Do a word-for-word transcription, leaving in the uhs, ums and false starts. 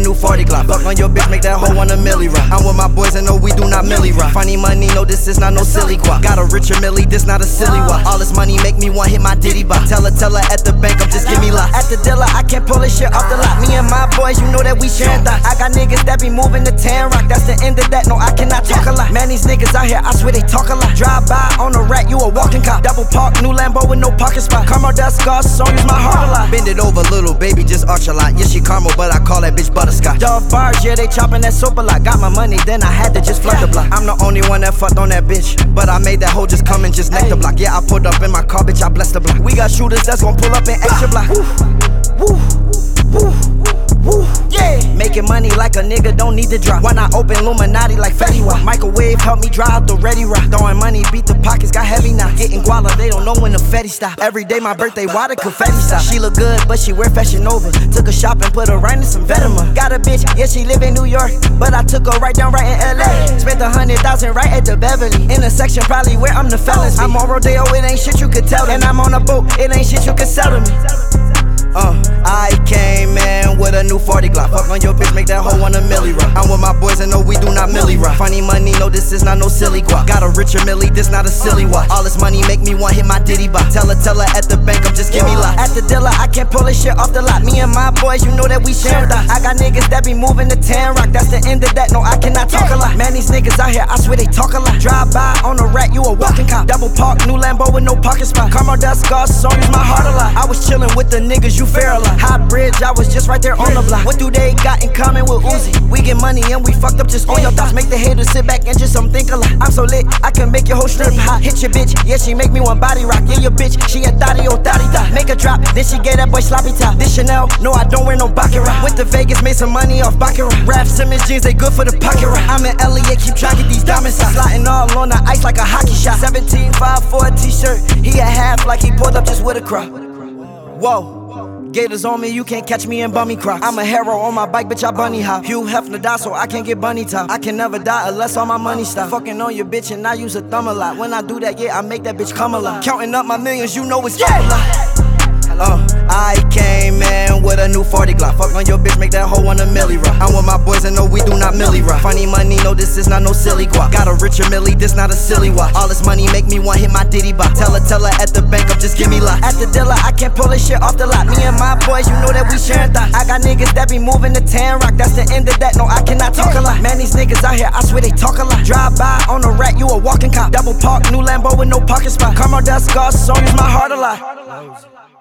new forty Glock. Fuck on your bitch, make that hoe want a milli rock. I'm with my boys and no, we do not milli rock. Funny money, no, this is not no silly guap. Got a richer milli, this not a silly walk. All this money make me want hit my diddy bop. Tell her, tell her at the bank, I'm just give me lots. At the dealer, I can't pull this shit off the lot. Me and my boys, you know that we sharing thoughts. I got niggas that be moving to Tan Rock. That's the end of that, no, I cannot talk a lot. Man, these niggas out here, I swear they talk a lot. Drive by on a rat, you a walking cop. Double park, new Lambo with no parking spot. Caramel dust scars, so use my heart a lot. Bend it over, little baby, just arch a lot. Yeah, she caramel, but I call that bitch butterscotch. Dove bars, yeah, they chopping that soap a lot. Got my money, then I had to just flood the block. I'm the only one that fucked on that bitch, but I made that hoe just come and just neck the block. Yeah, I pulled up in my car, bitch, I blessed the block. We got shooters that's gon' pull up in extra block. Woo, woo, woo, woo, yeah. Making money like a nigga don't need to drop. Why not open Illuminati like Fetty Wap? Microwave help me dry out the ready rock. Throwing money, beat the pockets, got heavy now. Getting guala, they don't know when the Fetty stop. Every day my birthday, water confetti stop. She look good, but she wear Fashion Nova. Took her shopping, put her right in some Vetements. Got a bitch, yeah, she live in New York, but I took her right down right in L A. Spent a hundred thousand right at the Beverly. In a section probably where I'm the fellas. I'm on Rodeo, it ain't shit you could tell them. And I'm on a boat, it ain't shit you could sell to me. Uh, I came in with a new forty Glock. Fuck on your bitch, make that hoe want a milli rock. I'm with my boys and no, we do not milli rock. Funny money, no, this is not no silly guap. Got a richer milli, this not a silly walk. All this money make me want hit my diddy bop. Tell her, tell her at the bank, I'm just give me lots. At the dealer, I can't pull this shit off the lot. Me and my boys, you know that we sharing thoughts. I got niggas that be moving to Tan Rock. That's the end of that, no, I cannot talk a lot. Man, these niggas out here, I swear they talk a lot. Drive by on a rat, you a walking cop. Double park, new Lambo with no parking spot. Caramel dust scars, so use my heart a lot. I was chillin' with the niggas, you fair a lot. High bridge, I was just right there on the block. What do they got in common with Uzi? We get money and we fucked up just on your thoughts. Make the haters sit back and just some think a lot. I'm so lit, I can make your whole strip hot. Hit your bitch, yeah, she make me one body rock. Yeah, your bitch, she a thotty, oh thotty thot. Make her drop, then she gave that boy sloppy top. This Chanel, no, I don't wear no Baccarat. Went to Vegas, made some money off Baccarat. Raf Simmons jeans, they good for the pocket rock. I'm in Elliott, keep track of these diamonds. Sliding all on the ice like a hockey shot. seventeen five for a t-shirt, he a half like he pulled up just with a crop. Whoa. Gators on me, you can't catch me in bummy crocs. I'm a hero on my bike, bitch, I bunny hop. Hugh Hefner die, so I can't get bunny top. I can never die unless all my money stop. Fucking on your bitch and I use a thumb a lot. When I do that, yeah, I make that bitch come alive. Counting up my millions, you know it's yeah. a lot. Uh, I came in with a new forty Glock. Fuck on your bitch, make that hoe want a milli rock. I'm with my boys and no, we do not milli rock. Funny money, no, this is not no silly guap. Got a richer milli, this not a silly walk. All this money make me want hit my diddy bop. Tell her, tell her at the bank, I'm just give me lots. At the dealer, I can't pull this shit off the lot. Me and my boys, you know that we sharing thoughts. I got niggas that be moving to Tan Rock. That's the end of that, no, I cannot talk a lot. Man, these niggas out here, I swear they talk a lot. Drive by on a rat, you a walking cop. Double park, new Lambo with no parking spot. Caramel dust scars, so use my heart a lot.